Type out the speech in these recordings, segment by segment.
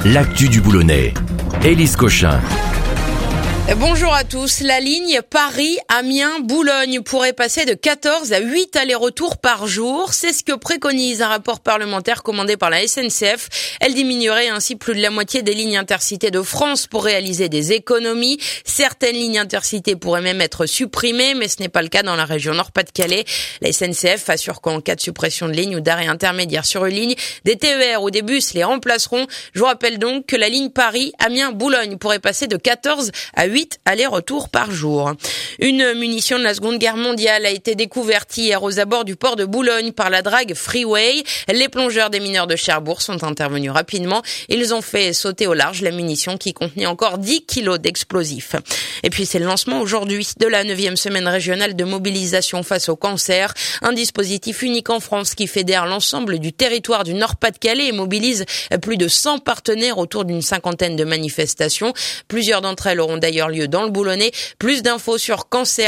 l'actu du Boulonnais. Élise Cochin. Bonjour à tous. La ligne Paris-Amiens-Boulogne pourrait passer de 14 à 8 allers-retours par jour. C'est ce que préconise un rapport parlementaire commandé par la SNCF. Elle diminuerait ainsi plus de la moitié des lignes intercités de France pour réaliser des économies. Certaines lignes intercités pourraient même être supprimées, mais ce n'est pas le cas dans la région Nord-Pas-de-Calais. La SNCF assure qu'en cas de suppression de ligne ou d'arrêt intermédiaire sur une ligne, des TER ou des bus les remplaceront. Je vous rappelle donc que la ligne Paris-Amiens-Boulogne pourrait passer de 14 à 8 allers-retours par jour. Une munition de la Seconde Guerre mondiale a été découverte hier aux abords du port de Boulogne par la drague Freeway. Les plongeurs des mineurs de Cherbourg sont intervenus rapidement. Ils ont fait sauter au large la munition qui contenait encore 10 kilos d'explosifs. Et puis c'est le lancement aujourd'hui de la 9e semaine régionale de mobilisation face au cancer. Un dispositif unique en France qui fédère l'ensemble du territoire du Nord-Pas-de-Calais et mobilise plus de 100 partenaires autour d'une cinquantaine de manifestations. Plusieurs d'entre elles auront d'ailleurs lieu dans le Boulonnais. Plus d'infos sur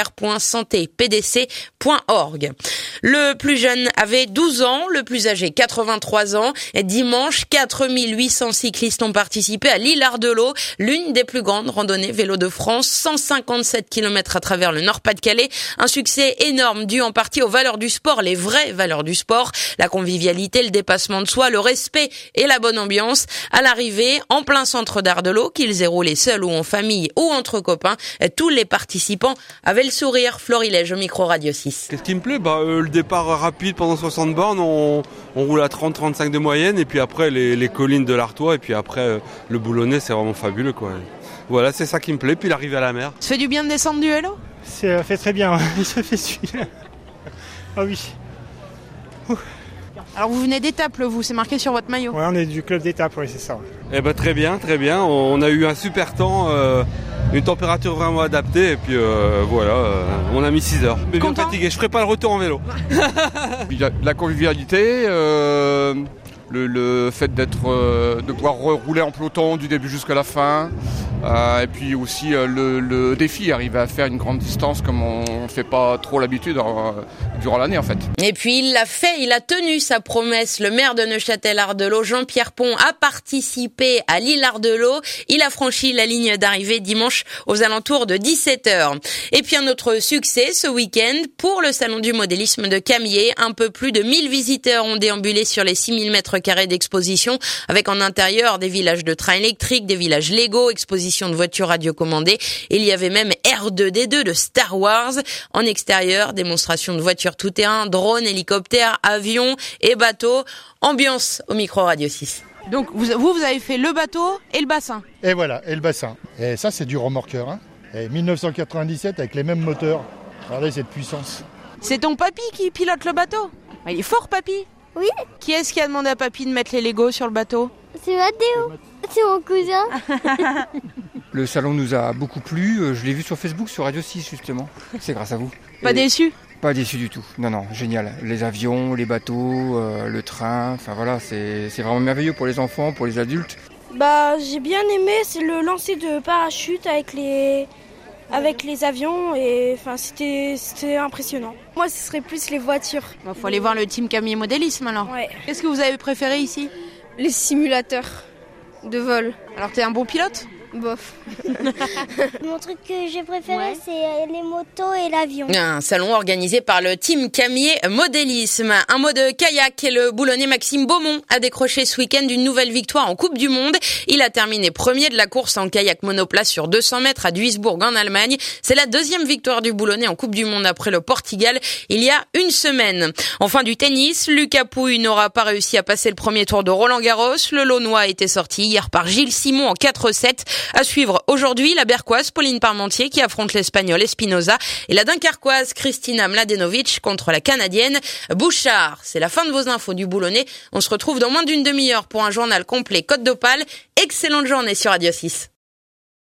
cancer.santépdc.org. Le plus jeune avait 12 ans, le plus âgé 83 ans. Dimanche, 4800 cyclistes ont participé à l'Isle-Ardelot, l'une des plus grandes randonnées vélo de France, 157 km à travers le Nord-Pas-de-Calais. Un succès énorme dû en partie aux valeurs du sport, les vraies valeurs du sport, la convivialité, le dépassement de soi, le respect et la bonne ambiance. À l'arrivée, en plein centre d'Ardelot, qu'ils aient roulé seuls ou en famille ou entre copains, tous les participants avaient le sourire. Florilège au micro Radio 6. Qu'est-ce qui me plaît ? Le départ rapide pendant 60 bornes, on roule à 30-35 de moyenne, et puis après les collines de l'Artois, et puis après le Boulonnais, c'est vraiment fabuleux, quoi. Voilà, c'est ça qui me plaît, puis l'arrivée à la mer. Ça fait du bien de descendre du vélo ? Ça fait très bien, ça fait celui-là. Ah oui. Alors vous venez d'étape, vous, c'est marqué sur votre maillot. Ouais, on est du club d'étape, oui, c'est ça. Eh ben très bien. On a eu un super temps, une température vraiment adaptée, et puis on a mis 6 heures. Mais bien fatigué, je ferai pas le retour en vélo. La convivialité, le fait de pouvoir rouler en peloton du début jusqu'à la fin, et puis aussi le défi, arriver à faire une grande distance comme on ne fait pas trop l'habitude durant l'année en fait. Et puis il l'a fait, il a tenu sa promesse. Le maire de Neufchâtel-Ardelot, Jean-Pierre Pont, a participé à l'Isle-Ardelot. Il a franchi la ligne d'arrivée dimanche aux alentours de 17h. Et puis un autre succès ce week-end pour le salon du modélisme de Camiers. Un peu plus de 1000 visiteurs ont déambulé sur les 6000 mètres carrés d'exposition, avec en intérieur des villages de trains électriques, des villages Lego, exposition de voitures radiocommandées. Il y avait même R2D2 de Star Wars. En extérieur, démonstration de voitures tout-terrain, drones, hélicoptères, avions et bateaux. Ambiance au micro Radio 6. Donc vous avez fait le bateau et le bassin. Et voilà, et le bassin. Et ça, c'est du remorqueur. Hein. Et 1997 avec les mêmes moteurs. Regardez cette puissance. C'est ton papy qui pilote le bateau ? Il est fort, papy. Oui. Qui est-ce qui a demandé à papy de mettre les Legos sur le bateau ? C'est Mathéo. C'est mon cousin. Le salon nous a beaucoup plu. Je l'ai vu sur Facebook, sur Radio 6 justement. C'est grâce à vous. Pas déçu ? Pas déçu du tout. Non, génial. Les avions, les bateaux, le train. Enfin voilà, c'est vraiment merveilleux pour les enfants, pour les adultes. J'ai bien aimé, c'est le lancer de parachute avec les avions, et c'était impressionnant. Moi, ce serait plus les voitures. Faut aller voir le team Camiers Modélisme alors. Ouais. Qu'est-ce que vous avez préféré ici ? Les simulateurs de vol. Alors t'es un bon pilote ? Bof. Mon truc que j'ai préféré, c'est les motos et l'avion. Un salon organisé par le team Camiers Modélisme. Un mot de kayak, et le Boulonnais Maxime Beaumont a décroché ce week-end une nouvelle victoire en Coupe du Monde. Il a terminé premier de la course en kayak monoplace sur 200 mètres à Duisbourg en Allemagne. C'est la deuxième victoire du Boulonnais en Coupe du Monde après le Portugal il y a une semaine. Enfin du tennis, Lucas Pouille n'aura pas réussi à passer le premier tour de Roland-Garros. Le Launois a été sorti hier par Gilles Simon en 4-7. À suivre aujourd'hui, la Berquoise Pauline Parmentier qui affronte l'Espagnole Espinoza et la Dunkerquoise Kristina Mladenovic contre la Canadienne Bouchard. C'est la fin de vos infos du Boulonnais. On se retrouve dans moins d'une demi-heure pour un journal complet Côte d'Opale. Excellente journée sur Radio 6.